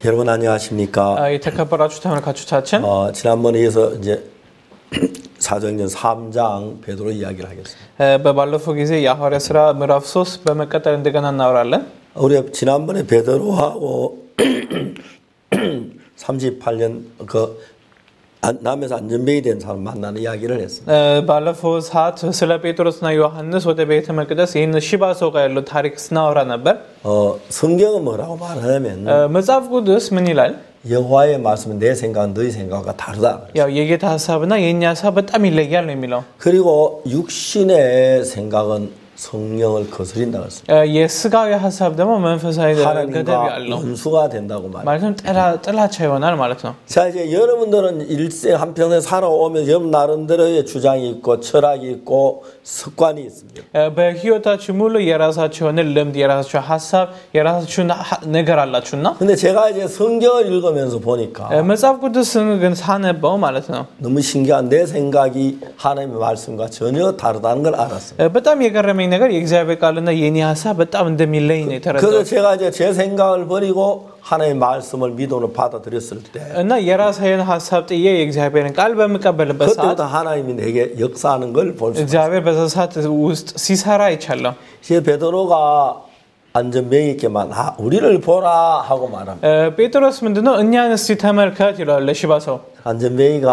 여러분 안녕하십니까? የተከበራችሁ ተመልካቾቻችን 지난번에 이어서 이제 사도행전 3장 베드로 이야기를 하겠습니다. በባለፈው ጊዜ የሐዋርያት ሥራ ምዕራፍ 3 በመቀጠል እንደገና እናወራለን. 우리 지난번에 베드로하고 38년 그 남에서 안전뱅이 된 사람 만나는 이야기를 했습니다. ባለፈው ሰዓት ስለ ጴጥሮስና ዮሐንስ ወደ ቤተ መቅደስ ይህን ሽባ ሰው ጋር ያለው ታሪክ ስናወራ ነበር. 성경은 뭐라고 말하냐면 መጽሐፍ ቅዱስ ምን ይላል? 여호와의 말씀은 내 생각은 너희 생각과 다르다. ያው የጌታ ሐሳብና የኛ ሐሳብ በጣም ይለያል ነው የሚለው. 그리고 육신의 생각은 성령을 거스린다고 했습니다. የሥጋዊ ሐሳብ ደግሞ መንፈሳዊ ገደብ ያለው 원수가 된다고 말해요. ማለትም ጥላቻ ይሆናል ማለት ነው. 자 이제 여러분들은 일생 한평생 살아오면 여러분 나름대로의 주장이 있고 철학이 있고 습관이 있습니다. በህይወታችሁ ሙሉ የራሳችሁ የሆነ ልምድ የራሳችሁ ሐሳብ የራሳችሁ ነገር አላችሁና 근데 제가 이제 성경을 읽으면서 보니까 መጽሐፍ ቅዱስን ግን ሳነበው ማለት ነው 너무 신기한 내 생각이 하나님의 말씀과 전혀 다르다는 걸 알았어요. በጣም የገረመኝ ነገር የእግዚአብሔር ቃልና የኔ ሐሳብ በጣም እንደሚለይ ነው የተረዳሁት. 그래서 제가 이제 제 생각을 버리고 하나님의 말씀을 믿음으로 받아들였을 때 እና የራሴን ሐሳብ ጥዬ የእግዚአብሔርን ቃል በመቀበልበት ሰዓት 그때부터 하나님이 내게 역사하는 걸 볼 수 있어요. እግዚአብሔር በዛ ሰዓት ውስጥ ሲሰራ ይቻላል. 이제 베드로가 안전뱅이 있게만 우리를 보라 하고 말합니다. ጴጥሮስ ምንድነው እኛን እስቲ ተመልከት ይላል ለሽባ ሰው. 안전뱅이가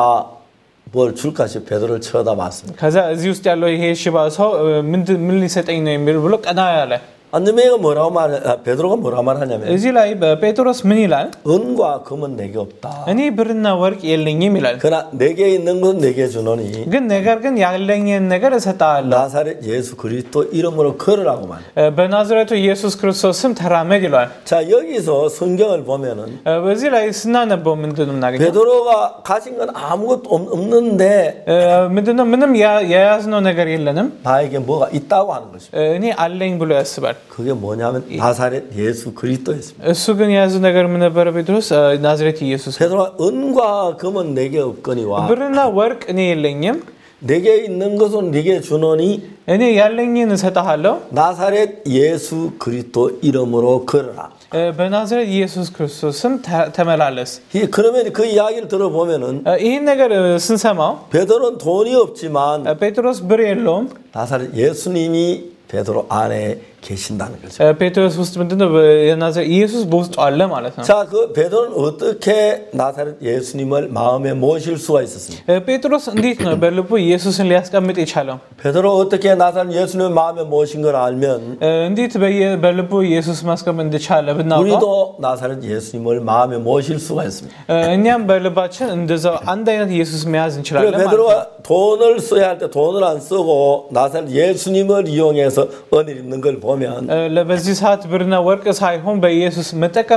뭘 줄까 싶어 베드로를 쳐다봤습니다. ከዛ እዚህ ውስጥ ያለው ይሄ ሽባ ሰው ምን ሊሰጠኝ ነው የሚል ብሎ ቀና ያለ. 안전뱅이가 뭐라고 베드로가 뭐라고 말하냐면 እዚህ ላይ ጴጥሮስ ምን ይላል? 은과 금은 내게 없다. እኔ ብርና ወርቅ የለኝም ይላል. 그러나 내게 있는 것은 내게 주노니 ግን ነገር ግን ያለኝን ነገር እሰጥሃለሁ. 나사렛 예수 그리스도 이름으로 걸으라고 말해요. በናዝሬቱ ኢየሱስ ክርስቶስ ስም ተራመድ ይላል. 자 여기서 성경을 보면은 በዚህ ላይ ስናነበው ምንድነው እናገኘው? 베드로가 가진 건 아무것도 없는데 ምንድነው ምንም የያዝነው ነገር የለንም. 나에게 뭐가 있다고 하는 것입니다. እኔ አለኝ ብሎ ያስባል. 그게 뭐냐면 나사렛 예수 그리스도였습니다. እሱ ግን የያዘው ነገር ምን ነበር? ጴጥሮስ ናዝሬት ኢየሱስ. 베드로가 은과 금은 내게 없거니와 ብርና ወርቅ እኔ የለኝም. 내게 있는 것은 네게 주노니 እኔ ያለኝን እሰጥሃለሁ. 나사렛 예수 그리스도 이름으로 걸어라. በናዝሬት ኢየሱስ ክርስቶስ ስም ተመላለስ. 그러면 그 이야기를 들어보면은 ይህን ነገር ስንሰማው 베드로는 돈이 없지만 ጴጥሮስ ብር የለውም. 나사렛 예수님이 베드로 안에 계신다는 거죠. ጴጥሮስ ውስጥ ምንድነው የናዝሬት ኢየሱስ በውስጡ አለ ማለት ነው. 자, 그 베드로는 어떻게 나사렛 예수님을 마음에 모실 수가 있었습니까? ጴጥሮስ እንዴት ነው በልቡ ኢየሱስን ሊያስቀምጥ የቻለው? 베드로 어떻게 나사렛 예수님을 마음에 모신 걸 알면 እንዴት በልቡ ኢየሱስ ማስቀመጥ እንደቻለ ብናውቀው 우리도 나사렛 예수님을 마음에 모실 수가 있습니다. እኛም በልባችን እንደዛው አንድ አይነት ኢየሱስ መያዝ እንችላለን ማለት ነው. 베드로가 돈을 써야 할 때 돈을 안 쓰고 나사렛 예수님을 이용해서 은혜를 입는 걸 보면 ለበዚህ ሰዓት ብርና ወርቅ ሳይሆን በኢየሱስ መጠቀም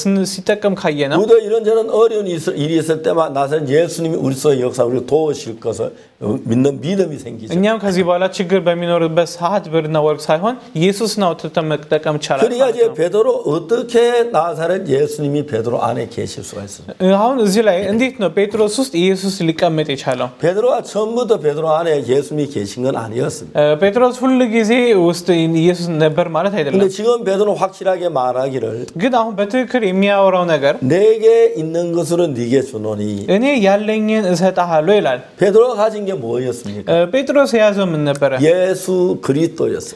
ሲጠቀም ካየነው 우리도 이런저런 어려운 일이 있을 때만 나사렛 예수님이 우리 속에 역사 우리를 도우실 것을 믿는 믿음이 생기죠. እኛም ከዚህ በኋላ ችግር በሚኖርበት ሰዓት ብርና ወርቅ ሳይሆን ኢየሱስን አውጥተን መጠቀም ይቻላል። 그러니까 이제 베드로 어떻게 나사렛 예수님이 베드로 안에 계실 수가 있어요. አሁን እዚህ ላይ እንዴት ነው ጴጥሮስ ውስጥ ኢየሱስ ሊቀመጥ የቻለው? 베드로가 처음부터 베드로 안에 예수님이 계신 건 아니었습니다. ጴጥሮስ ሁሉ ጊዜ ውስጥ ኢየሱስ ነበር ማለት አይደለም. 근데 지금 베드로 확실하게 말하기를 ግን አሁን በትክክል የሚያወራው ነገር 내게 있는 것으로 네게 주노니 እኔ ያለኝን እሰጥሃለሁ ይላል. 베드로가 가진 게 뭐였습니까? ጴጥሮስ የያዘው ምን ነበረ? 예수 그리스도였어요.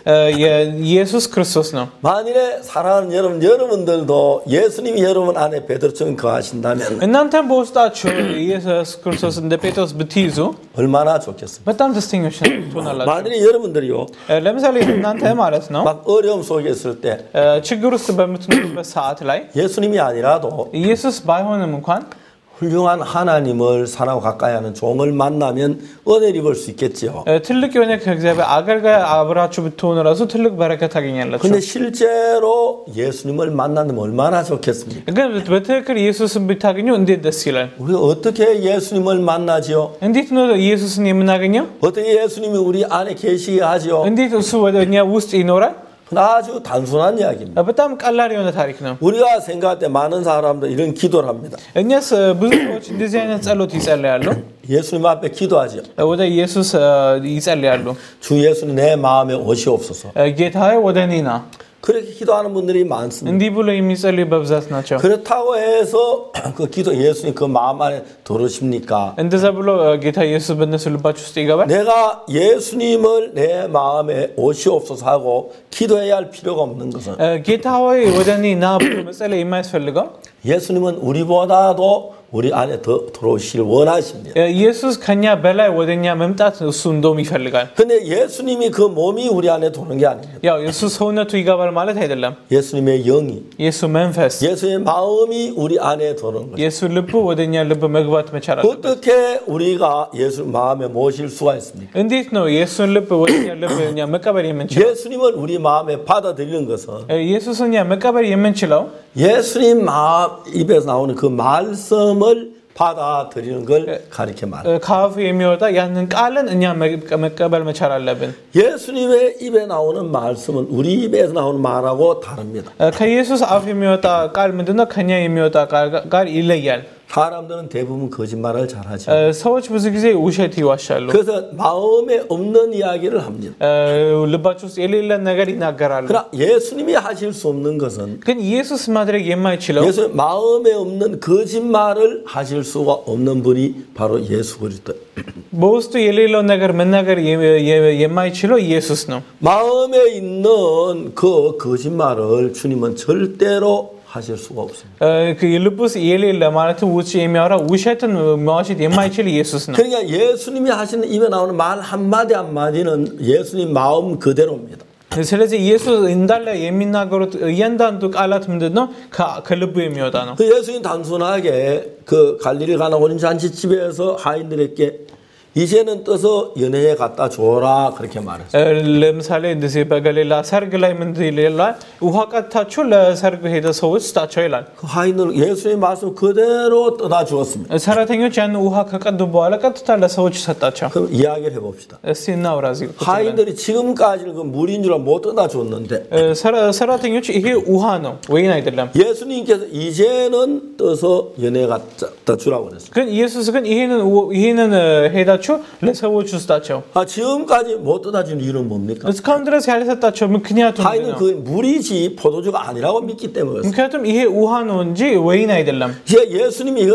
ኢየሱስ ክርስቶስ ነው. 만일에 사랑하는 여러분들도 예수님이 여러분 안에 베드로처럼 거하신다면 እናንተም በውስጣችሁ ኢየሱስ ክርስቶስ እንደ ጴጥሮስ ብትይዙ 얼마나 좋겠습니까? በጣም ደስተኞች ትሆናላችሁ. 만일에 여러분들이요 ለምሳሌ እናንተ ማለት ነው 막 어려움 속에 있을 때 ችግር ውስጥ በምትኖርበት ሰዓት ላይ 예수님이 아니라도 ኢየሱስ ባይሆንም እንኳን 훌륭한 하나님을 사랑하고 가까이 하는 종을 만나면 은혜를 입을 수 있겠지요. ትልቅ የሆነ ከእግዚአብሔር አገልጋይ አብራችሁ ብትሆኑ ራሱ ትልቅ በረከት ታገኛላችሁ. 근데 실제로 예수님을 만나면 얼마나 좋겠습니까? ግን በትክክል ኢየሱስን ብታገኙ እንዴት ደስ ይላል. 우리 어떻게 예수님을 만나지요? እንዴት ነው ኢየሱስን የምናገኘው? 어떻게 예수님이 우리 안에 계시게 하지요? እንዴት እሱ ወደኛ ውስጥ ይኖራል? 아주 단순한 이야기입니다. በጣም ቀላል የሆነ ታሪክ ነው. 우리가 생각할 때 많은 사람들 이런 기도를 합니다. እኛስ ብዙ ሰዎች እንደዚህ አይነት ጸሎት ይጸልያሉ. 예수님 앞에 기도하죠. ወደ ኢየሱስ ይጸልያሉ. 주 예수님 내 마음에 오시옵소서. ጌታዬ ወደ እኔ ና. 그렇게 기도하는 분들이 많습니다. እንዲህ ብሎ የሚጸልዩ በብዛት ናቸው። 그렇다고 해서 그 기도 예수님 그 마음 안에 들어오십니까? እንደዛ ብሎ ጌታ ኢየሱስ በእነሱ ልባቸው ውስጥ ይገባል? 내가 예수님을 내 마음에 오시옵소서 하고 기도해야 할 필요가 없는 것은 ጌታ ሆይ ወደ እኔ ና ብሎ መጸለይ የማያስፈልገው 예수님은 우리보다도 우리 안에 더 들어오시길 원하십니다. ኢየሱስ ከኛ በላይ ወደኛ መምጣት እሱ እንደውም ይፈልጋል። 근데 예수님이 그 몸이 우리 안에 도는 게 아닙니다. ያው የሱ ሰውነቱ ይገባል ማለት አይደለም። 예수님의 영이 የሱ መንፈስ 예수의 마음이 우리 안에 도는 거죠. የሱ ልብ ወደኛ ልብ መግባት መቻል አለበት። 어떻게 우리가 예수 마음에 모실 수가 있습니까? እንዴት ነው የሱን ልብ ወደኛ ልብ እኛ መቀበል የምንችለው? 예수님을 우리 마음에 받아들이는 것은 ኢየሱስን እኛ መቀበል የምንችለው 예수님 마음 입에서 나오는 그 말씀을 받아들이는 걸 가르쳐 말해요. ከአፉ የሚወጣ ያንን ቃልን እኛ መቀበል መቻል አለብን። 예수님의 입에 나오는 말씀은 우리 입에서 나오는 말하고 다릅니다. ከኢየሱስ አፍ የሚወጣ ቃል ምንድነው? ከኛ የሚወጣ ቃል ይለያል። 사람들은 대부분 거짓말을 잘하죠. ሰዎች ብዙ ጊዜ ውሸት ይዋሻሉ። 그래서 마음에 없는 이야기를 합니다. ልባቸው ውስጥ የሌለ ነገር ይናገራሉ። 그러나 예수님이 하실 수 없는 것은 ግን ኢየሱስ ማድረግ የማይችለው 예수 마음에 없는 거짓말을 하실 수가 없는 분이 바로 예수 그리스도. በውስጡ የሌለውን ነገር መናገር የማይችለው ኢየሱስ ነው። 마음에 있는 그 거짓말을 주님은 절대로 하실 수가 없습니다. 그 ልብ ውስጥ የሌለ ማለትም ውጭ የሚያወራ ውሸትን መዋሸት የማይችል ኢየሱስ ነው። 그러니까 예수님이 하시는 입에 나오는 말 한마디 한마디는 예수님 마음 그대로입니다. ስለዚህ ኢየሱስ እንዳለ የሚናገሩት እያንዳንዱ ቃላት ምንድነው? ከልቡ የሚወጣ ነው። 그 예수님 단순하게 그 갈릴리 가나 오린 잔치집에서 하인들에게 이제는 떠서 연회에 갖다 줘라 그렇게 말했어요. ለምሳሌ እንደዚህ በገሊላ ሰርግ ላይ ምን ይላል? ውሃ ቀድታችሁ ለሰርግ ሄደ ሰዎች ስጣቸው ይላል። 그 하인들 예수의 말씀 그대로 떠다 주었습니다. ሰራተኞች ያን ውሃ ከቀዱ በኋላ ቀጥታ ለሰዎች ሰጣቸው። 그럼 이야기를 해봅시다. እስቲ እናውራ እዚህ። 하인들이 지금까지는 그 물인 줄 못 떠다 줬는데 ሰራተኞች ይሄ ውሃ ነው ወይን አይደለም። 예수님께서 이제는 떠서 연회에 갖다 주라고 그랬어요. ግን ኢየሱስ ግን ይሄንን ሄዳችሁ ለሰዎች ስጣቸው። 지금까지 못 떠다 준 이유는 뭡니까? እስካሁን ድረስ ያልሰጣቸው ምክንያቱ 하인은 그 물이지 포도주가 아니라고 믿기 때문에 그랬어요. ምክንያቱም ይሄ ውሃ ነው እንጂ ወይን አይደለም። 예수님이 이건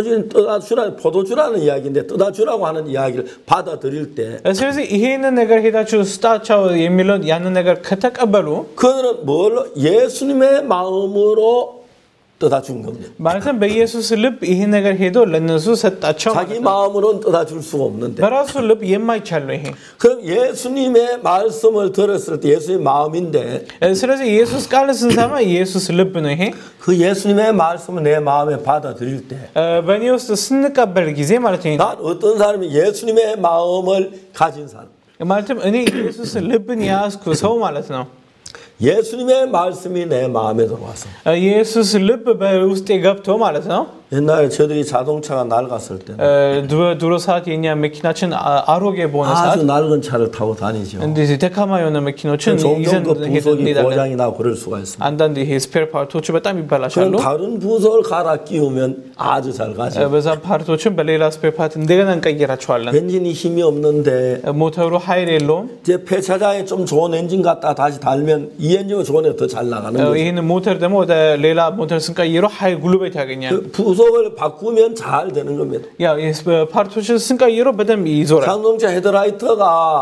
포도주라는 이야기인데 떠다 주라고 하는 이야기를 받아들일 때 ስለዚህ ይሄንን ነገር ሄዳችሁ ስጣቸው የሚለው ያንን ነገር ከተቀበሉ 그들은 뭘로 예수님의 마음으로 떠다 준 겁니다. ማለትም በኢየሱስ ልብ ይሄ ነገር ሄዶ ለነሱ ሰጣቸው። 자기 마음으로는 떠다 줄 수가 없는데 በራሱ ልብ የማይቻል ነው ይሄ። 그럼 예수님의 말씀을 들었을 때 예수의 마음인데 ስለዚህ ኢየሱስ ቃል ስንሰማ ኢየሱስ ልብ ነው ይሄ። 그 예수님의 말씀을 내 마음에 받아들일 때 በእኔ ውስጥ ስንቀበል ጊዜ ማለት ነው 난 어떤 사람이 예수님의 마음을 가진 사람 ማለትም እኔ ኢየሱስ ልብን ያዝኩ ሰው ማለት ነው። 예수님의 말씀이 내 마음에 들어와서 ኢየሱስ ልብ በውስጤ ገብቶ ማለት ነው። 옛날에 저들이 자동차가 낡았을 때는 ድሮ ሰዓት የኛ መኪናችን አሮጌ በሆነ ሰዓት 아주 낡은 차를 타고 다니죠. እንደዚህ ደካማ የሆነ መኪኖችን ይዘን 종종 그 부속이 고장이 나고 그럴 수가 있습니다. አንዳንድ ይሄ ስፔር ፓርቶቹ በጣም ይበላሻሉ። 다른 부속을 갈아 끼우면 아주 잘 가죠. በዛ ፓርቶችን በሌላ ስፔር ፓርት እንደገና እንቀይራቸዋለን። 엔진이 힘이 없는데 ሞተሩ ኃይል የለውም። 이제 폐차장에 좀 좋은 엔진 갖다 다시 달면 이 엔진은 좋은 애 더 잘 나가는 거죠. ይሄን ሞተር ደግሞ ወደ ሌላ ሞተር ስንቀይረው ኃይል ጉልበት ያገኛል። 부속을 바꾸면 잘 되는 겁니다. 야, 파르토ችን ስንቀይረው በደንብ ይዞራል። 자동차 헤드라이트가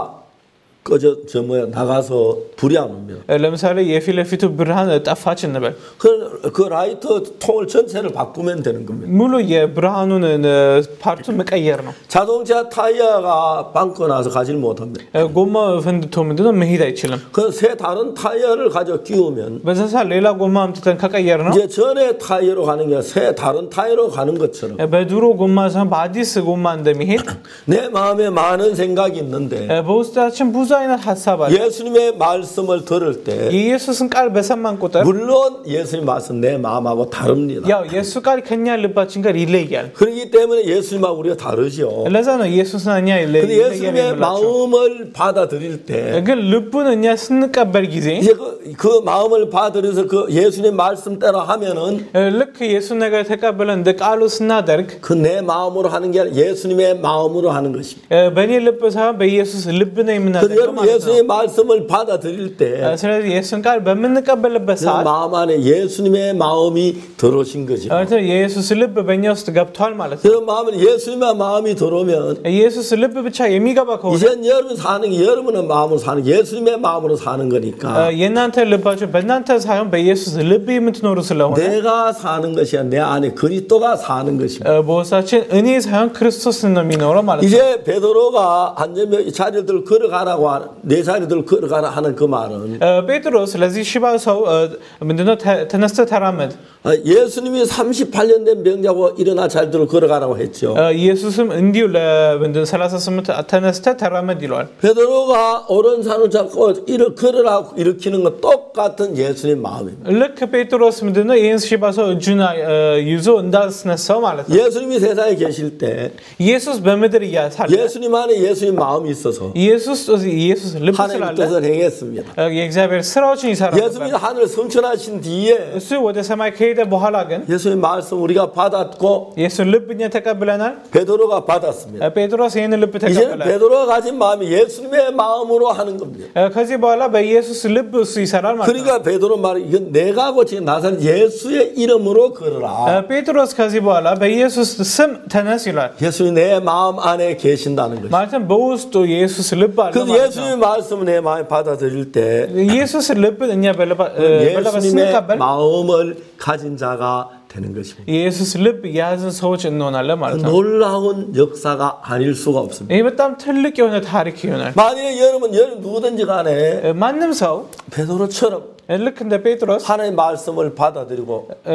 나가서 불이 안 옵니다. ለምሳሌ የፊት ለፊቱ ብርሃን ጠፋች እንበል። 그 라이트 통을 전체를 바꾸면 되는 겁니다. ሙሉ የብርሃኑን ፓርቱን መቀየር ነው። 자동차 타이어가 빵꾸 나서 가지를 못합니다. ጎማ ፈንድቶ ምንድነው መሄድ አይችልም። 그 새 다른 타이어를 가져 끼우면 በዛ ሰዓት ሌላ ጎማ አምጥተን ከቀየር ነው 이제 전에 타이어로 가는 게 새 다른 타이어로 가는 것처럼 በድሮ ጎማ ሳይሆን በአዲስ ጎማ እንደሚሄድ 내 마음에 많은 생각이 있는데 በውስጣችን ብዙ አይነት ሐሳብ አለ። 예수님의 말씀을 들을 때 የኢየሱስን ቃል በሰማን ቁጥር 물론 예수님 말씀 내 마음하고 다릅니다. ያው የሱ ቃል ከኛ ልባችን ጋር ይለያል። 그렇기 때문에 예수님하고 우리가 다르죠. ለዛ ነው ኢየሱስና እኛ 근데 예수님의 마음을 받아들일 때 ግን ልቡን እኛ ስንቀበል ጊዜ 이제 그 마음을 받아들여서 그 예수님의 말씀대로 하면은 ልክ የሱ ነገር ተቀበለን እንደ ቃሉ ስናደርግ 그 내 마음으로 하는 게 아니라 예수님의 마음으로 하는 것입니다. በእኔ ልብ ሳይሆን በኢየሱስ ልብ ነው የምናደርገው። 여러분 예수의 말씀을 받아들일 때 ስለዚህ የኢየሱስን ቃል በምንቀበልበት ሰዓት 마음 안에 예수님의 마음이 들어오신 거죠. የኢየሱስ ልብ በእኛ ውስጥ ገብቷል ማለት ነው። 그 마음은 예수님의 마음이 들어오면 የኢየሱስ ልብ ብቻ የሚገባ ከሆነ 이제 여러분 사는 게 여러분의 마음으로 사는 게 예수님의 마음으로 사는 거니까 የእናንተ ልባችሁ በእናንተ ሳይሆን በኢየሱስ ልብ የምትኖሩ ስለሆነ 내가 사는 것이 내 안에 그리스도가 사는 것입니다. በውስጣችን እኔ ሳይሆን ክርስቶስ ነው የሚኖረው ማለት ነው። 이제 베드로가 앉으면 자리들 걸어가라고 내 자리들 걸어가라 하는 그 말은 ጴጥሮስ ስለዚህ ሽባ ሰው ምንድነው ተነስተህ ተራመድ 예수님이 38년 된 병자고 일어나 자리들을 걸어가라고 했죠. ኢየሱስም እንዲሁ ለምንድነው 38 ተነስተህ ተራመድ ይለዋል። 베드로가 오른손을 잡고 이를 걸으라고 일으키는 건 똑같은 예수님 마음입니다. ልክ ጴጥሮስ ምንድነው ይህን ሽባ ሰው እጁን ይዞ እንዳስነሳው ማለት ነው። 예수님이 세상에 계실 때 ኢየሱስ በምድር እያለ 예수님 안에 예수님 마음이 있어서 ኢየሱስ ልብ 하나님 ስላለ 뜻을 행했습니다. የእግዚአብሔር ስራዎችን ይሰራል። 예수님이 하늘을 성천하신 뒤에 እሱ ወደ ሰማይ ከሄደ በኋላ ግን 예수님 말씀 우리가 받았고 የኢየሱስን ልብ እኛ ተቀብለናል። 베드로가 받았습니다. ጴጥሮስ ይህን ልብ 이제 ተቀበለ። 베드로가 가진 마음이 예수님의 마음으로 하는 겁니다. ከዚህ በኋላ በኢየሱስ ልብ እሱ ይሰራል ማለት ነው። 그러니까 베드로 말이 이건 내가 고친 나사렛 예수의 이름으로 걸으라. ጴጥሮስ ከዚህ በኋላ በኢየሱስ ስም ተነስ ይላል። 예수님이 내 마음 안에 계신다는 거죠. ማለትም በውስጡ የኢየሱስ ልብ አለ 그 ማለት ነው። 예수님의 말씀을 내 마음에 받아들일 때 ኢየሱስ ልብ እኛ በለበስ 예수님의 ስንቀበል 마음을 가진 자가 되는 것입니다. የኢየሱስ ልብ የያዝን ሰዎች እንሆናለን ማለት ነው። 놀라운 역사가 아닐 수가 없습니다. ይህ በጣም ትልቅ የሆነ ታሪክ ይሆናል። 만약에 여러분 누구든지 간에 ማንም ሰው 베드로처럼 ልክ እንደ ጴጥሮስ 하나님의 말씀을 받아들이고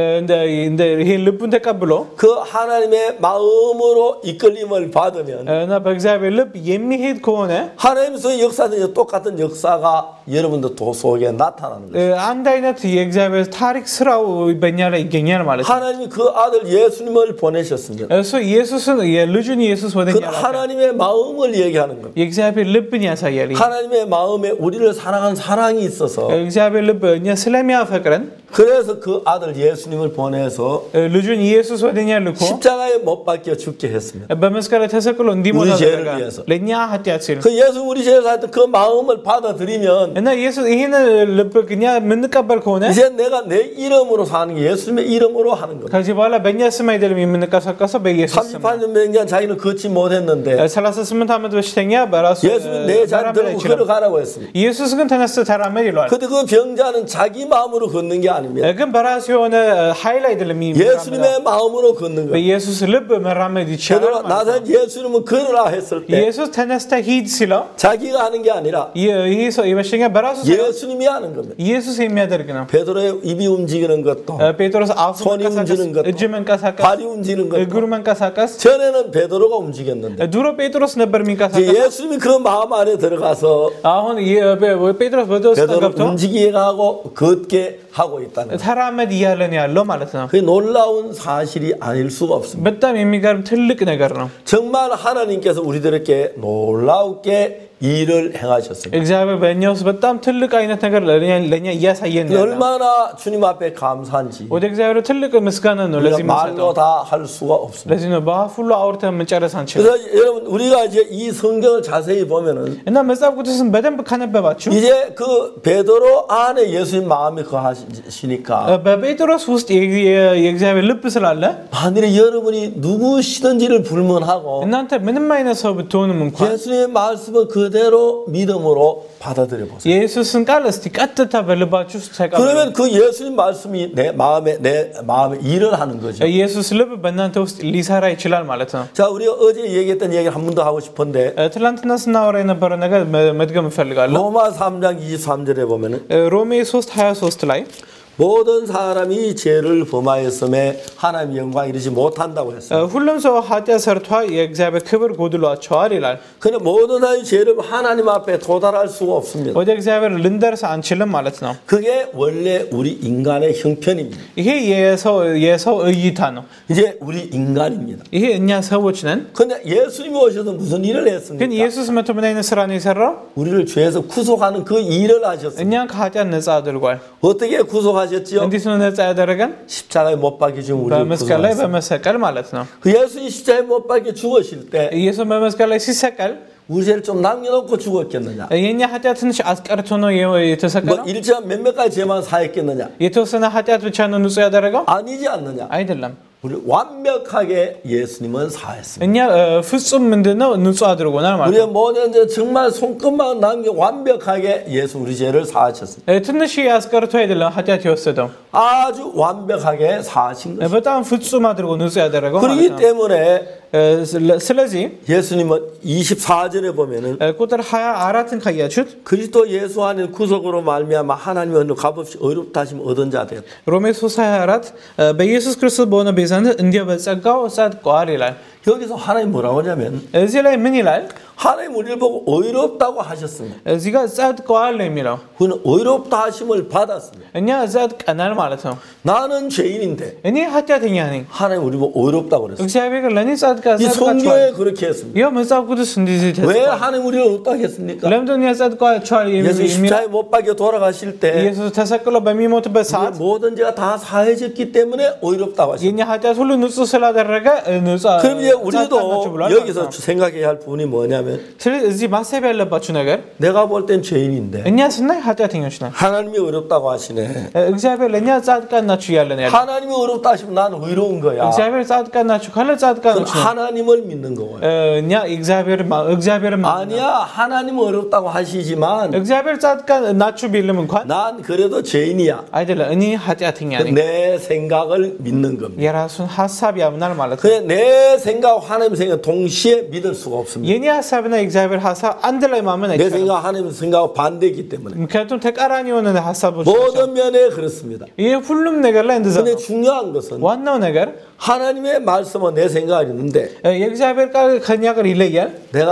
እንደ ይሄን ልቡን ተቀብሎ 그 하나님의 마음으로 이끌림을 받으면 እና በእግዚአብሔር ልብ የሚሄድ ከሆነ 하나님의 역사는 똑같은 역사가 여러분들 속에 나타나는 거예요. አንድ አይነት የእግዚአብሔር ታሪክ ስራው በእኛ ላይ ይገኛል ማለት ነው። 하나님이 그 아들 예수님을 보내셨습니다. እሱ ኢየሱስን የልጁን ኢየሱስ ወደኛ 그 하나님의 마음을 얘기하는 겁니다. የእግዚአብሔር ልብን ያሳያል። 하나님의 마음에 우리를 사랑하는 사랑이 있어서 እግዚአብሔር ልብ እኛ ስለሚያፈቅረን 그래서 그 아들 예수님을 보내서 ልጁን ኢየሱስ ወደኛ ልኮ 십자가에 못 박혀 죽게 했습니다. በመስቀል ላይ ተሰቅሎ እንዲሞት 우리 죄를 አደረገ 위해서. ለኛ ኃጢአት ሲል 그 예수 우리 죄를 살 때 그 마음을 받아들이면 እና ኢየሱስ ይሄን ልብ እኛ የምንቀበል ከሆነ 이제 내가 내 이름으로 사는 게 예수님의 이름으로 하는 거예요. ከዚህ በኋላ በእኛ ስም አይደለም የምንቀሳቀሰው በኢየሱስ ስም 38년 병자 자기는 걷지 못했는데 38 ዓመት በሽተኛ በራሱ 예수님 내 자리 들고 걸어가라고 했습니다. ኢየሱስ ግን ተነስተ ተራመድ ይለዋል። 근데 그 병자는 자기 마음으로 걷는 게 አ닙니다. ግን በራሱ የሆነ ኃይል አይደለም 예수님의 마음으로 걷는 거예요. በኢየሱስ ልብ መራመድ ይችላል። 나사렛 예수님은 걸으라 했을 때 ኢየሱስ ተነስተ ሂድ ሲለው 자기가 하는 게 아니라 ይሄ ሰው የበሽተኛ በራሱ 예수님이 하는 겁니다. ኢየሱስ የሚያደርግ ነው። 베드로의 입이 움직이는 것도 ጴጥሮስ አፉ 손이 움직이는 것도 እጅ መንቀሳቀስ 발이 움직이는 እግሩ 것도 መንቀሳቀስ 전에는 베드로가 움직였는데 ድሮ ጴጥሮስ ነበር የሚንቀሳቀስ 예수님이 그 마음 안에 들어가서 አሁን ጴጥሮስ ወደ ውስጥ 베드로 ገብቶ 움직이게 하고 걷게 하고 있다는 거예요. ተራመድ እያለ ነው ያለው ማለት ነው። 그게 놀라운 사실이 아닐 수가 없습니다. በጣም የሚገርም ትልቅ ነገር ነው። 정말 하나님께서 우리들에게 놀랍게 일을 행하셨습니다. እግዚአብሔር በእኛ ውስጥ በጣም ትልቅ አይነት ነገር ለኛ እያሳየን ነው። 얼마나 주님 앞에 감사한지 ወደ እግዚአብሔር ትልቅ ምስጋና ነው ለዚህ 말로 다 할 수가 없습니다. ለዚህ ነው በአፍ ሁሉ አውርተን መጨረስ አንችልም። 그래서 여러분 우리가 이제 이 성경을 자세히 보면은 እና መጽሐፍ ቅዱስን በደንብ ካነበባችሁ 이제 그 베드로 안에 예수님 마음이 거하시니까 በጴጥሮስ ውስጥ የእግዚአብሔር ልብ ስላለ 만일에 여러분이 누구시든지를 불문하고 እናንተ ምንም አይነት ሰው ብትሆኑም እንኳን 예수님의 말씀을 그대로 믿음으로 받아들여 보세요. የኢየሱስን ቃል እስቲ ቀጥታ በልባችሁ ውስጥ ተቀበሉ። 그러면 그 예수님 말씀이 내 마음에 일을 하는 거죠. ኢየሱስ ልብ በእናንተ ውስጥ ሊሰራ ይችላል ማለት ነው። 자, 우리가 어제 얘기했던 얘기를 한 번 더 하고 싶은데 ትላንትና ስናወራ የነበረው ነገር መድገም እፈልጋለሁ። 로마 3장 23절에 보면은 ሮሜ 3:23 ላይ 모든 사람이 죄를 범하였음에 하나님의 영광 이르지 못한다고 했어요. ሁሉም ሰው ኃጢአት ሰርቷል የእግዚአብሔር ክብር ጎድሏቸዋል ይላል። 근데 모든 사람이 죄를 하나님 앞에 도달할 수가 없습니다. ወደ እግዚአብሔር ልንደርስ አንችልም ማለት ነው። 그게 원래 우리 인간의 형편입니다. ይሄ የሰው እይታ ነው። 이제 우리 인간입니다. ይሄ እኛ ሰዎች ነን። 근데 예수님이 오셔서 무슨 일을 ግን 했습니까? ኢየሱስ መቶ ምን አይነት ስራ ነው የሰራው? 우리를 죄에서 구속하는 그 일을 하셨습니다. እኛን ከኃጢአት ነፃ አድርጓል። 어떻게 구속하셨지요? እንዴት ነው ነፃ ያደረገን? 십자가에 못 박히신 우리를 በመስቀል ላይ 구속하셨습니다. በመሰቀል ማለት ነው። 그 예수님 십자가에 못 박혀 죽으실 때 ኢየሱስ በመስቀል ላይ ሲሰቀል 우리 죄를 좀 남겨놓고 죽었겠느냐? የኛ ኃጢአት ትንሽ አስቀርቶ ነው 뭐 የተሰቀለው? 일정한 몇몇 가지 죄만 사했겠느냐? የተወሰነ ኃጢአት ብቻ ነው ንጹህ ያደረገው? 아니지 않느냐? አይደለም። 우리 완벽하게 예수님은 사했습니다. እኛ ፍጹም ምንድነው ንጹህ አድርጎናል ማለት 우리의 ነው። 모든 죄 정말 손끝만 남겨 완벽하게 예수 우리 죄를 사하셨습니다. ትንሽ አስቀርቶ አይደለም ኃጢአት የወሰደው 아주 완벽하게 사하신 것입니다. በጣም ፍጹም አድርጎ ንጹህ ያደረገው ማለት 그렇기 ነው። 때문에 ስለዚህ 예수님은 24절에 보면은 ቁጥር 24ን ካያችሁት 그리스도 예수 안에 구속으로 말미암아 하나님의 은혜로 값없이 어렵다 하시면 얻은 자 되었다. ሮሜ 3:24 በኢየሱስ ክርስቶስ በሆነ ቤዛነት እንዲሁ በጸጋው ጸድቀዋል ይላል። 여기서 하나님 뭐라고 하냐면 እዚህ ላይ ምን ይላል? 하나님 우리를 보고 의롭다고 하셨습니다. እዚህ ጋር ጸድቀዋል ነው የሚለው። 그는 의롭다 하심을 받았습니다. እኛ ጸድቀናል ማለት ነው። 나는 죄인인데 እኔ ኃጢአተኛ ነኝ። 하나님 우리 보고 의롭다고 그랬어요. እግዚአብሔር ለኔ 이 성경에 ጸድቃችኋል። 그렇게 했습니다. ይኸው መጽሐፍ ቅዱስ እንደዚህ 왜 ተጽፏል። 하나님 우리를 의롭다고 했습니까? ለምንድን ነው ጸድቃችኋል 예수 የሚለው? 십자가에 못 박혀 돌아가실 때 ኢየሱስ ተሰቅሎ በሚሞትበት ሰዓት 모든 죄가 다 사해졌기 때문에 의롭다고 하셨습니다. የኛ ኃጢአት ሁሉ ንጹህ ስላደረገ ንጹህ 그럼 이제 우리도 ጸድቃችሁ ብሏል ማለት 여기서 ነው። 생각해야 할 부분이 뭐냐면 ስለዚህ እዚህ ማሰብ ያለባችሁ ነገር 내가 볼 땐 죄인인데 እኛ ስናይ ኃጢአተኞች ነን። 하나님이 의롭다고 하시네. እግዚአብሔር ለኛ ጻድቃን ናችሁ እያለ ነው ያለው። 하나님이 의롭다 하시면 나는 의로운 거야. እግዚአብሔር ጻድቃን ናችሁ ካለ 그럼 ጻድቃኖች ነን። 하나님을 믿는 거고요. እኛ እግዚአብሔርን 아니야 하나님은 어렵다고 하시지만 እግዚአብሔር ጻድቃን ናችሁ ቢልም እንኳን 난 그래도 죄인이야. አይደለም እኔ ኃጢአተኛ ነኝ። 내 생각을 믿는 겁니다. የራሱን ሐሳብ ያምናል ማለት ነው። 그래 내 생각 하나님 생각 동시에 믿을 수가 없습니다. የኔ ሐሳብና የእግዚአብሔር ሐሳብ አንድ ላይ ማመን 내 አይቻልም። 생각 하나님 생각과 반대이기 때문에 ምክንያቱም ተቃራኒ የሆነ ሐሳቦች 모든 면에 그렇습니다. ይሄ ሁሉም ነገር ላይ እንደዛ 근데 ነው። 중요한 것은 ዋናው ነገር 하나님의 말씀은 내 생각이 있는데 የእግዚአብሔር ቃል ከኛ ጋር ይለያል። 내가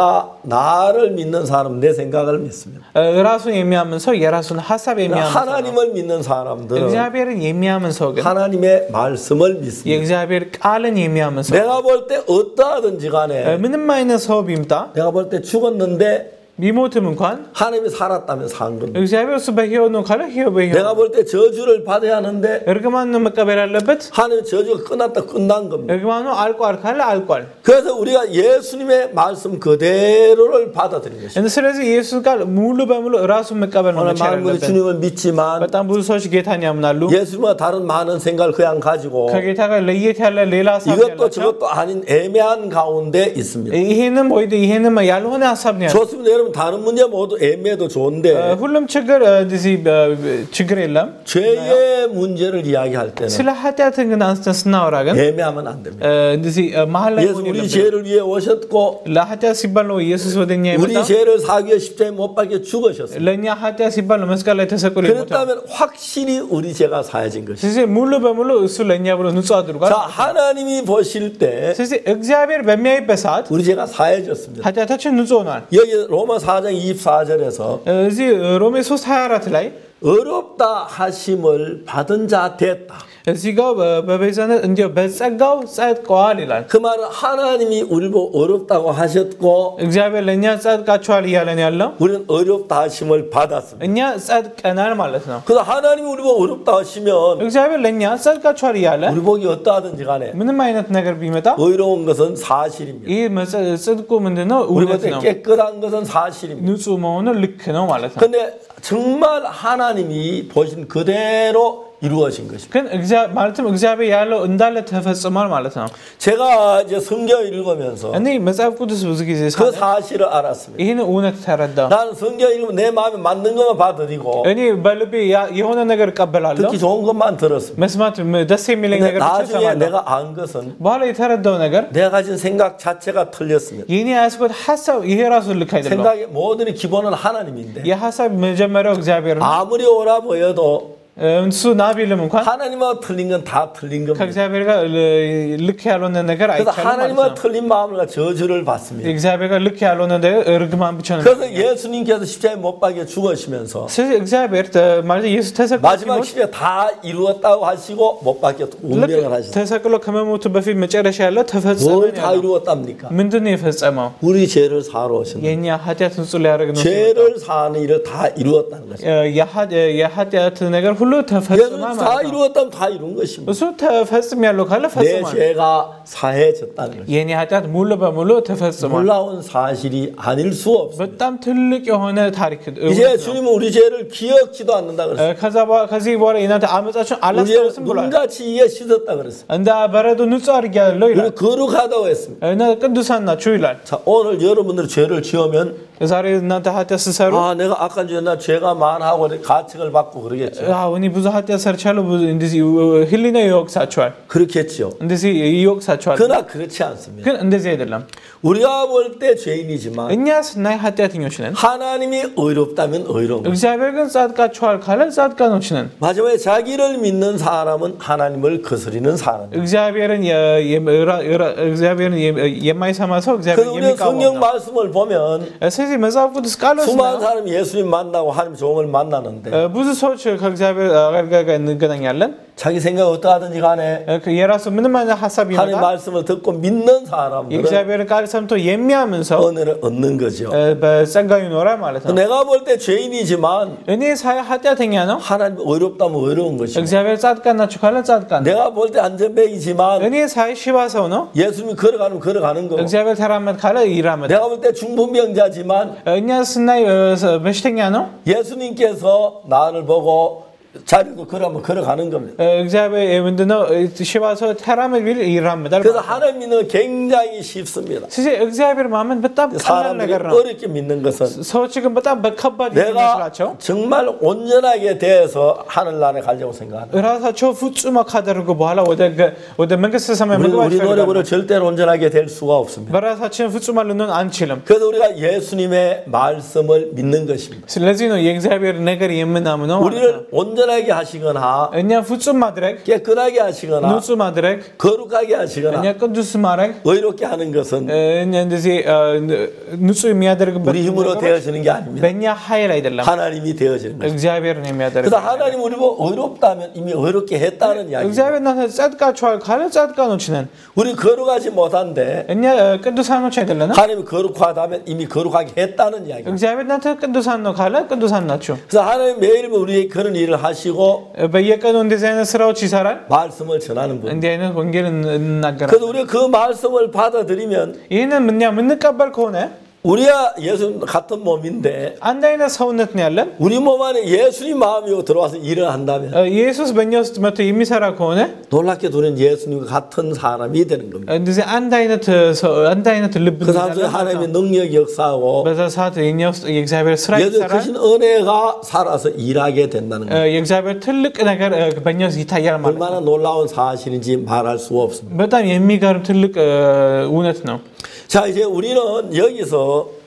나를 믿는 사람은 내 생각을 믿습니다. ራሱን የሚያምን ሰው የራሱን ሐሳብ የሚያምን ሰው ነው። 하나님을 믿는 사람들은 እግዚአብሔርን የሚያምን ሰው ግን 하나님의 말씀을 믿습니다. የእግዚአብሔር ቃልን የሚያምን ሰው 내가 볼 때 어떠하든지 간에 ምንም አይነት ሰው ቢምጣ 내가 볼 때 죽었는데 ቢሞትም እንኳን 하나님이 살았다면 산 겁니다. እግዚአብሔር እሱ በሕይወት ነው ካለ በሕይወት 내가 볼 때 저주를 받아야 하는데 እርግማን ነው መቀበል ያለበት። 하나님 저주가 끝났다 끝난 겁니다. እርግማኑ አልቋል ካለ አልቋል። 그래서 우리가 예수님의 말씀 그대로를 받아들인 것입니다. ስለዚህ ኢየሱስ ቃል ሙሉ በሙሉ ራሱን መቀበል ነው 오늘 መቻል 많은 분이 ያለበት። 주님을 믿지만 በጣም ብዙ ሰዎች ጌታን ያምናሉ። 예수님과 다른 많은 생각을 그냥 가지고 ከጌታ ጋር ለየት ያለ ሌላ ሐሳብ 이것도 ያላቸው 저것도 아닌 애매한 가운데 있습니다. ይሄንም ወይ ይሄንም ያልሆነ ሐሳብ ነው ያለው። 좋습니다. 여러분 다른 문제 모두 애매도 좋은데 ሁሉም ችግር እንደዚህ ችግር የለም። 죄의 문제를 이야기할 때는 ስለ ኃጢአት ግን አንስተን ስናወራ ግን 애매하면 안 됩니다. እንደዚህ መሀል ላይ 예수 우리 죄를 위해 오셨고 ለኃጢአት ሲባል ነው ኢየሱስ ወደኛ 우리 የመጣው። 죄를 사기 위해 십자가에 못 박혀 죽으셨어요. ለኛ ኃጢአት ሲባል ነው መስቀል ላይ ተሰቅሎ የሞተው። 그렇다면 확실히 우리 죄가 사해진 것이죠. ስለዚህ ሙሉ በሙሉ እሱ ለኛ ብሎ ንጹህ አድርጓል። 자 하나님이 보실 때 ስለዚህ እግዚአብሔር በሚያይበት ሰዓት 우리 죄가 사해졌습니다. ኃጢአታችን ንጹህ ሆኗል። 여기 로마 4장 24절에서 እዚህ ሮሜ 3:24 ላይ 어렵다 하심을 받은 자 됐다. እዚህ ጋር በቤዛነት እንዲሁ በጸጋው ጸድቀዋል ይላል። 그 말은 하나님이 우리를 보고 어렵다고 하셨고 እግዚአብሔር ለኛ ጸድቃችኋል እያለን ያለው 우리는 어렵다 하심을 받았습니다. እኛ ጸድቀናል ማለት ነው። 그래서 하나님이 우리 보고 어렵다 하시면 እግዚአብሔር ለኛ ጸድቃችኋል እያለ 우리 보기 어떠하든지 간에 ምንም አይነት ነገር ቢመጣ 의로운 것은 사실입니다. ይህ ጽድቁ ምንድነው? 우리 እውነት 볼 때 ነው። 깨끗한 것은 사실입니다. ንጹህ መሆኑ ልክ ነው ማለት ነው። 근데 정말 하나님이 보신 그대로 이루어진 것입니다. ግን ማለትም እግዚአብሔር ያለው እንዳለ ተፈጽሟል ማለት ነው። 제가 이제 성경 읽으면서 እኔ መጽሐፍ ቅዱስ ብዙ ጊዜ 그 사실을 알았습니다. ይህን እውነት ተረዳሁ። 나는 성경 읽으면 내 마음에 맞는 것만 받아들이고 እኔ በልቤ የሆነ ነገር እቀበላለሁ። 듣기 좋은 것만 들었습니다. መስማት ደስ የሚለኝ 근데 ነገር ብቻ 나중에 እሰማለሁ። 내가 안 것은 በኋላ የተረዳው ነገር 내가 가진 생각 자체가 틀렸습니다. የኔ ያስኩት ሐሳብ ይሄ ራሱ ልክ አይደለም። 생각의 모든 기본은 하나님인데 የሐሳብ መጀመሪያው እግዚአብሔር ነው። 아무리 오라 보여도 እሱ ና ቢልም እንኳን 하나님과 틀린 건 다 틀린 겁니다. ከእግዚአብሔር ጋር ልክ ያልሆነ ነገር 그래서 አይቻልም ማለት 하나님과 ነው። 틀린 마음을 저주를 받습니다. እግዚአብሔር ጋር ልክ ያልሆነ ነገር እርግማን ብቻ ነው። 그래서 예수님께서 십자가에 못 박혀 죽으시면서 ስለዚህ እግዚአብሔር ማለት ኢየሱስ ተሰቅሎ 마지막 십자가 다 이루었다고 하시고 못 박혀 운명을 하셨어요. ተሰቅሎ ከመሞቱ በፊት መጨረሻ ያለው ተፈጸመ 뭘 다 ነው። 이루었답니까? ምንድነው የፈጸመው? 우리 죄를 사러 오신 거예요. የኛ ኃጢአት ንጹህ ሊያደርግ ነው። 죄를 사는 일을 다 이루었다는 거죠. የኃጢአት ነገር ሁሉ ተፈጽሟል 예수님 다 ማለት ነው። 이루었다면 다 이룬 것입니다. እሱ ተፈጽሟል ካለ 내 ፈጽሟል። 죄가 사해졌다는 것입니다. የኔ ኃጢአት ሙሉ በሙሉ ተፈጽሟል። 놀라운 사실이 아닐 수 없습니다. በጣም ትልቅ የሆነ ታሪክ 이제 주님은 우리 죄를 기억지도 않는다 그랬어요. ከዚህ በኋላ የናንተ አመጻችሁን 우리 አላስታውስም ብሏል። 눈같이 이에 씻었다 그랬어요. እንደ በረዶ ንጹህ አድርጌያለሁ 우리 ይላል 거룩하다고 했습니다. እና ቅዱሳን ናችሁ ይላል። 자, 오늘 여러분들 죄를 지으면 ዛሬ እናንተ ኃጢአት ስትሰሩ 내가 아까 전에 나 죄가 많하고 가책을 받고 그러겠죠. እኔ ብዙ ኃጢአት ሰርቻለሁ እንደዚህ ህሊና ይወቅሳችኋል 그렇겠죠. እንደዚህ ይወቅሳችኋል። 그러나 그렇지 않습니다. ግን እንደዚህ አይደለም። 우리가 볼 때 죄인이지만 እኛ ስናይ ኃጢአተኞች ነን። 하나님이 의롭다면 의로운 거예요. እግዚአብሔር ግን ጻድቃችኋል ካለ ጻድቃኖች ነን። 마지막에 자기를 믿는 사람은 하나님을 거스리는 사람입니다. እግዚአብሔርን የማይሰማ ሰው 그래서 እግዚአብሔርን 우리가 የሚቃወም 성경 ነው። 말씀을 보면 ስለዚህ መጽሐፍ ቅዱስ ቃል 수많은 사람이 예수님 만나고 하나님 종을 만나는데 ብዙ ሰዎች ከእግዚአብሔር አገልጋይ ጋር እንገናኛለን። 자기 생각 어떠하든지 간에 የራሱ ምንም አይነት ሐሳብ 하나님 ይመጣ 말씀을 듣고 믿는 사람들은 የእግዚአብሔር ቃል ሰምቶ የሚያምን ሰው 은혜를 얻는 거죠. በጸጋ ይኖራል ማለት ነው። 내가 볼 때 죄인이지만 እኔ ሳይ ኃጢአተኛ ነው። 하나님 의롭다면 의로운 것이고 እግዚአብሔር ጻድቃን ናችሁ ካለ ጻድቃን ነው። 내가 볼 때 안전뱅이지만 እኔ ሳይ ሽባ ሰው ነው። 예수님이 걸어가면 걸어가는 거고 እግዚአብሔር ተራመድ ካለ ይራመድ። 내가 볼 때 중풍병자지만 እኛ ስናይ በሽተኛ ነው። 예수님께서 나를 보고 자리도 걸으면 걸어가는 겁니다. እግዚአብሔር ምንድነው ሽባ ሰው ተራመድ ቢል ይራመዳል። 그래서 하나님 믿는 건 굉장히 쉽습니다. ስለዚህ እግዚአብሔር ማመን በጣም ቀላል 사람들이 ነገር ነው። 어렵게 믿는 것은 ሰዎች ግን በጣም በከባድ 내가 ይመስላቸው 정말 온전하게 대해서 하늘나라에 가려고 생각하는 ራሳቸው ፍጹም ካደረጉ በኋላ ወደ መንግስተ ሰማይ መግባት 우리 ይፈልጋሉ። 노력으로 절대로 온전하게 될 수가 없습니다. በራሳችን ፍጹም ልንሆን አንችልም። 그래서 우리가 예수님의 말씀을 믿는 것입니다. ስለዚህ ነው የእግዚአብሔር ነገር የምናምነው። 우리를 온전하게 하시거나 እኛ ፍጹም ማድረግ 깨끗하게 하시거나 ንጹህ ማድረግ 거룩하게 하시거나 እኛ ቅዱስ ማድረግ 의롭게 하는 것은 እኛ እንደዚህ ንጹህ የሚያደርግበት 우리 힘으로 되어지는 게 아닙니다. በእኛ ኃይል አይደለም 하나님이 되어지는 것입니다. እግዚአብሔር ነው የሚያደርገው። 그래서 하나님 우리 보고 의롭다면 이미 의롭게 했다는 이야기입니다. እግዚአብሔር እናንተ ጻድቃችኋል ካለ ጻድቃኖች ነን። 우리 거룩하지 못한데 እኛ ቅዱሳኖች አይደለንም። 하나님이 거룩하다면 이미 거룩하게 했다는 이야기입니다. እግዚአብሔር እናንተ ቅዱሳን ነው ካለ ቅዱሳን ናቸው። 그래서 하나님 매일 우리에게 그런 일을 하시고 በየቀኑ እንደዚህ አይነት ስራዎች ይሰራል። 말씀을 전하는 분. እንዲህ አይነት ወንጌል እንናገራለን። 그래서 우리가 그 말씀을 받아들이면 ይህንን እኛ የምንቀበል ከሆነ 우리가 예수 같은 몸인데 አንድ አይነት ሰውነት ነው ያለን። 우리 몸 안에 예수님 마음이 들어와서 일을 한다면 ኢየሱስ በእኛ ውስጥ መጥቶ የሚሰራ ከሆነ 놀랍게도 우리는 예수님과 같은 사람이 되는 겁니다. እንደዚህ አንድ አይነት ልብ 그 사람 속에 하나님의 능력이 역사하고 በዛ ሰዓት የኛ ውስጥ የእግዚአብሔር ስራ 예수 ይሰራል። 크신 은혜가 살아서 일하게 된다는 거예요. የእግዚአብሔር ትልቅ ነገር በእኛ ውስጥ ይታያል ማለት ነው። 얼마나 놀라운 사실인지 말할 수가 없습니다. በጣም የሚገርም ትልቅ እውነት ነው። 자, 이제 우리는 여기서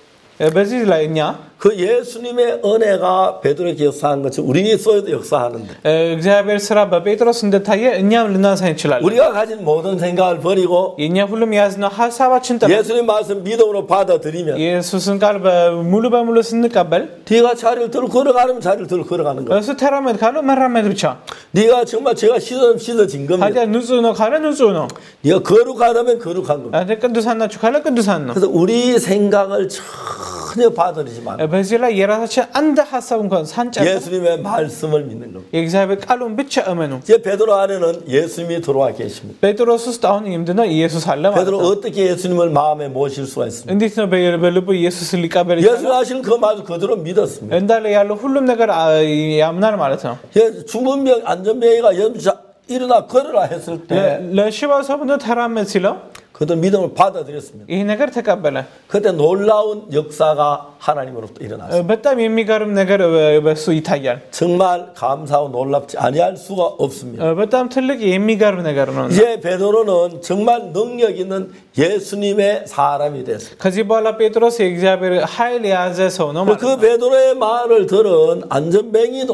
በዚህ ላይ እኛ 그 예수님의 은혜가 베드로에게 역사한 것처럼 우리 속에도 역사하는데 እግዚአብሔር ስራ በጴጥሮስ እንደታየ እኛም ልናሳይ እንችላለን። 우리가 가진 모든 생각을 버리고 የኛ ሁሉም የያዝነው ሐሳባችን 예수님 말씀 믿음으로 받아들이면 ኢየሱስን ቃል ሙሉ በሙሉ ስንቀበል 네가 자리를 들고 걸어가면 자리를 들고 걸어가는 거야. እሱ ተራመድ ካለው መራመድ ብቻ። 네가 정말 제가 씻어진 겁니다. ኃጢአት ንጹህ ነው ካለ ንጹህ ነው። 네가 거룩하다면 거룩한 겁니다. አንተ ቅዱሳን ናችሁ ካለ ቅዱሳን ነው። 그래서 우리 생각을 전혀 받아들이지 말고 በዚህ ላይ የራሳችን አንድ ሐሳብ እንኳን ሳንጨምር 예수님의 말씀을 믿는 겁니다. የእግዚአብሔር ቃሉን ብቻ እመኑ። 이제 베드로 안에는 예수님이 들어와 계십니다. ጴጥሮስ ውስጥ አሁን ምንድነው ኢየሱስ አለ ማለት 베드로 ነው። 어떻게 예수님을 마음에 모실 수가 있습니까? እንዴት ነው በልቡ ኢየሱስን ሊቀበል ይችላል? 예수님 하신 그 말 그대로 믿었습니다. እንዳለ ያለው ሁሉም ነገር ያምናል ማለት ነው። 중풍병 안전병이가 일어나 걸으라 했을 때 ለሽባ ሰው ነው ተራመድ ሲለው 그도 믿음을 받아들였습니다. ይህ ነገር ተቀበለ። 그때 놀라운 역사가 하나님으로부터 일어났습니다. በጣም የሚገርም ነገር በሱ ይታያል። 정말 감사하고 놀랍지 아니할 수가 없습니다. በጣም ትልቅ የሚገርም ነገር ነው። 이제 베드로는 정말 능력 있는 예수님의 사람이 됐습니다. ከዚህ በኋላ ጴጥሮስ የእግዚአብሔር ኃይል የያዘ ሰው ነው ማለት 그 ነው። 베드로의 말을 들은 안전뱅이도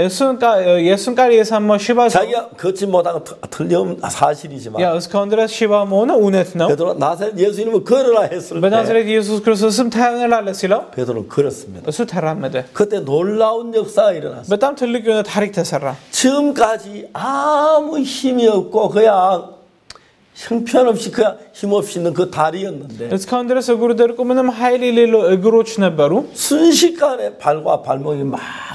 የእሱን ቃል የሰማው ሽባ ሰው 자기가 걷지 못한 건 틀린 사실이지만 야 እስካሁን ድረስ ሽባ መሆኑ እውነት ነው። 베드로 나사렛 예수님을 걸으라 했을 때 በናዝሬት ኢየሱስ ክርስቶስም ተራመድ ሲለው 베드로는 걸었습니다. እሱ ተራመደ። 그때 놀라운 역사가 일어났습니다. በጣም ትልቅ የሆነ ታሪክ ተሰራ። 지금까지 아무 힘이 없고 그냥 형편없이 그냥 힘없이 있는 그 다리였는데 እስካሁን ድረስ እግሩ ደርቆ ምንም ኃይል የሌለው እግሮች ነበሩ። 순식간에 발과 발목이 막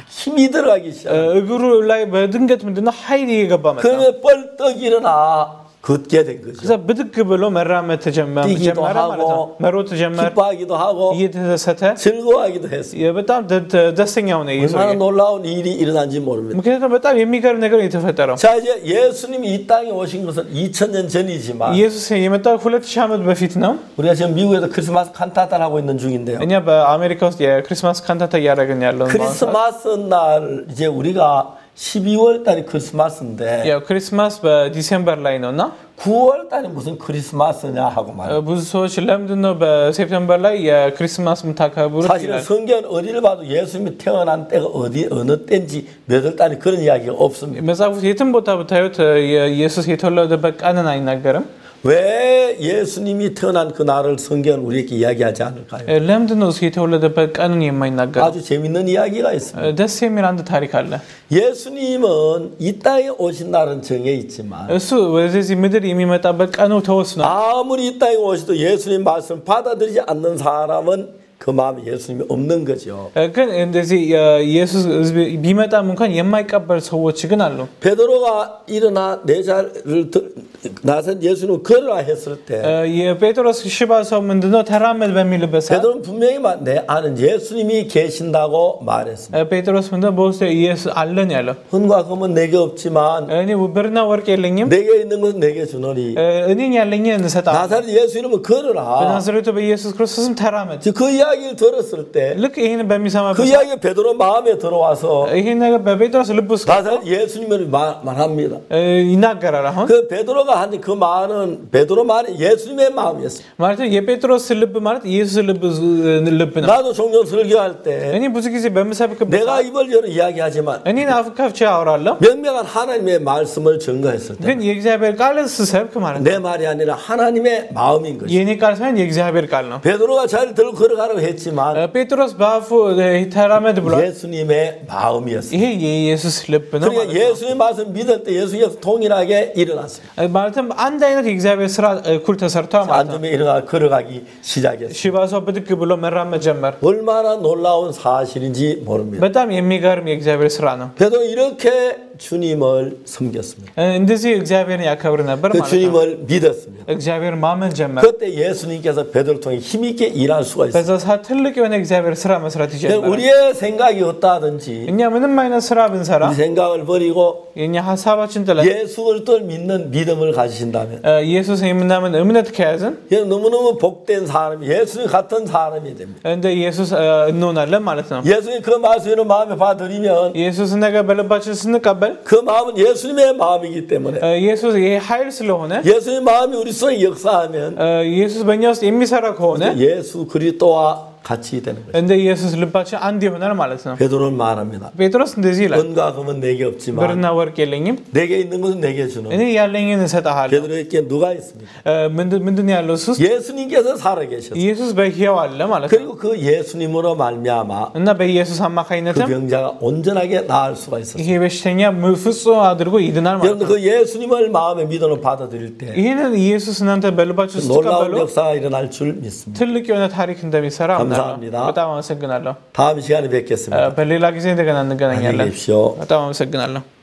힘이 들어가기 시작. እግሩ ላይ በድንገት ምንድነው ኃይል እየገባ መጣ። 그러면 뻘떡 일어나 걷게 된 거죠. ከዛ ብድግ ብሎ መራመድ ጀመረ ማለት ነው። መሮጥ ጀመረ። 기뻐하기도 하고 እየተደሰተ 즐거워하기도 했어요. በጣም ደስተኛ ሆነ። 얼마나 놀라운 일이 일어난지 모릅니다. ምክንያቱም በጣም የሚገርም ነገር የተፈጠረው። 자 이제 예수님이 이 땅에 오신 것은 2000년 전이지만 ኢየሱስ የመጣው 2000 ዓመት በፊት ነው። 우리가 지금 미국에서 크리스마스 칸타타를 하고 있는 중인데요. እኛ በአሜሪካ ውስጥ የክሪስማስ ካንታታ እያደረግን ያለው ነው። 크리스마스 날 이제 우리가 12월 달이 크리스마스인데 ያው ክሪስማስ በዲሴምበር ላይ ነውና 9월 달이 무슨 크리스마스냐 하고 말해요. ብዙ ሰዎች ለምንድን ነው በሴፕቴምበር ላይ የክሪስማስ የምታከብሩት 사실은 ይላል። 성경 어디를 봐도 예수님이 태어난 때가 어느 때인지 몇월 달이 그런 이야기가 없습니다. መጽሐፍ ውስጥ የትም ቦታ ብታዩት ኢየሱስ የተወለደበት ቀንን አይናገርም። 왜 예수님이 태어난 그 날을 성경은 우리에게 이야기하지 않을까요? ለምንድን ነው የተወለደበት ቀንን የማይናገረው? 아주 재밌는 이야기가 있습니다. ደስ የሚል አንድ ታሪክ አለ። 예수님은 이 땅에 오신 날은 정해 있지만 እሱ ወደዚህ ምድር የሚመጣበት ቀኑ ተወስኗል። 아무리 이 땅에 오셔도 예수님 말씀을 받아들이지 않는 사람은 그 마음에 예수님이 없는 거죠. ግን እንደዚህ ኢየሱስ ቢመጣም እንኳን የማይቀበል ሰዎች ግን አሉ። 베드로가 일어나 네 자리를 나선 예수님은 걸으라 했을 때 የጴጥሮስ ሽባ ሰው ምንድነው ተራመድ በሚልበት ሰዓት 베드로는 분명히 내 안에 예수님이 계신다고 말했습니다. ጴጥሮስ ምንድነው በውስጡ ኢየሱስ አለን ያለው። 은과 금은 내게 없지만 እኔ ብርና ወርቅ የለኝም፣ 내게 있는 것은 내게 주노니 እኔን ያለኝን እንሰጣለሁ። 나사렛 예수 이름은 걸으라. በናዝሬቱ በኢየሱስ ክርስቶስም ተራመድ። 그 이야기를 들었을 때 ልክ ይሄን በሚሰማበት 그 이야기가 베드로 마음에 들어와서 ይሄን ነገር በጴጥሮስ ልብ ውስጥ 나사렛 예수님을 말합니다. ይናገራል። አሁን 그 베드로가 한 그 말은 베드로 말이 예수님의 마음이었어요. ማለት የጴጥሮስ ልብ ማለት ኢየሱስ ልብ ነው። 나도 종종 설교할 때 እኔ ብዙ ጊዜ በምሰብክበት 내가 입을 열어 이야기하지만 እኔን አፍ ከፍቼ አወራለሁ። 명명한 하나님의 말씀을 증거했을 때 ግን የእግዚአብሔር ቃል ስሰብክ ማለት ነው 내 말이 아니라 하나님의 마음인 것이죠. የኔ ቃል ሳይሆን የእግዚአብሔር ቃል ነው። 베드로가 자리를 들고 걸어가라고 했지만 ጴጥሮስ በአፉ ተራመድ ብሏል። 예수님의 마음이었어요. ይሄ የኢየሱስ ልብ ነው 그러니까 ማለት ነው። 예수님의 말씀 믿을 때 예수님께서 동일하게 일어났어요. ማለትም አንድ አይነት የእግዚአብሔር ስራ እኩል ተሰርቷል ማለት ነው። 앉으며 일어나 걸어가기 시작했어요. ሽባ ሰው ብድግ ብሎ መራመድ ጀመር። 얼마나 놀라운 사실인지 모릅니다. በጣም የሚገርም የእግዚአብሔር ስራ ነው። 베드로 이렇게 주님을 섬겼습니다. እንደዚህ እግዚአብሔርን ያከብር ነበር 그 ማለት ነው። 주님을 믿었습니다. እግዚአብሔር ማመን ጀመረ። 그때 예수님께서 베드로를 통해 힘있게 일할 수가 있어요. በዛ ሰዓት ትልቅ የሆነ እግዚአብሔር ስራ መስራት ይጀምራል። 우리의 생각이 어떠하든지 እኛ ምንም አይነት ስራ ብንሰራ 우리 생각을 버리고 የኛ ሐሳባችን ጥለን 예수를 또 믿는 믿음을 가지신다면 ኢየሱስ የምናምን እምነት ከያዝን 너무너무 복된 사람이 예수님 같은 사람이 됩니다. እንደ ኢየሱስ እንሆናለን ማለት ነው። 예수님 그 말씀을 마음에 받아들이면 ኢየሱስ ነገር በልባችን ስንቀበል 그 마음은 예수님의 마음이기 때문에 ኢየሱስ ይሄ ኃይል ስለሆነ 예수님의 마음이 우리 속에 역사하면 ኢየሱስ በእኛ ውስጥ የሚሰራ ከሆነ 예수 그리스도와 같이 되는 거죠. እንደ ኢየሱስ ልባችን አንድ ይሆናል ማለት ነው። 베드로는 말합니다. ጴጥሮስ እንደዚህ ይላል፣ 은과 금은 내게 없지만 ብርና ወርቅ የለኝም፣ 내게 있는 것은 내게 주는. እኔ ያለኝን እሰጥሃለሁ። 베드로에게 누가 있습니까? ምንድን ያለው እሱ? 예수님께서 살아계셨어요. ኢየሱስ በሕያው አለ ማለት ነው። 그리고 그 예수님으로 말미암아 እና በኢየሱስ 그 አማካኝነትም 병자가 온전하게 나을 수가 있었어요. ይሄ በሽተኛ ፍጹም አድርጎ ይድናል ማለት 여러분 ነው። 그 예수님을 마음에 믿음으로 받아들일 때 ይሄንን ኢየሱስ እናንተ በልባችሁ 놀라운 ስትቀበሉ 역사가 일어날 줄 믿습니다. ትልቅ የሆነ ታሪክ እንደሚሰራ አምናለሁ። 감사합니다. በጣም አመሰግናለሁ። 다음 시간에 뵙겠습니다. በሌላ ጊዜ እንደገና እንገናኛለን። 안녕히 계십시오. በጣም አመሰግናለሁ።